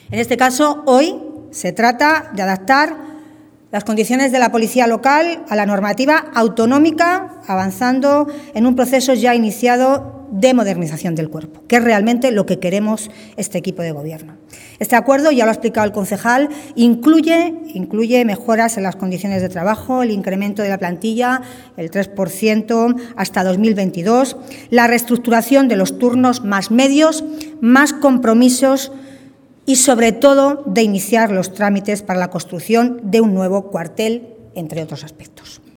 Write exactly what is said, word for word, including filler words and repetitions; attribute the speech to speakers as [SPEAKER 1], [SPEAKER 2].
[SPEAKER 1] En este caso, hoy se trata de adaptar las condiciones de la policía local a la normativa autonómica, avanzando en un proceso ya iniciado de modernización del cuerpo, que es realmente lo que queremos este equipo de gobierno. Este acuerdo, ya lo ha explicado el concejal, incluye, incluye mejoras en las condiciones de trabajo, el incremento de la plantilla, el tres por ciento hasta dos mil veintidós, la reestructuración de los turnos, más medios, más compromisos y, sobre todo, de iniciar los trámites para la construcción de un nuevo cuartel, entre otros aspectos.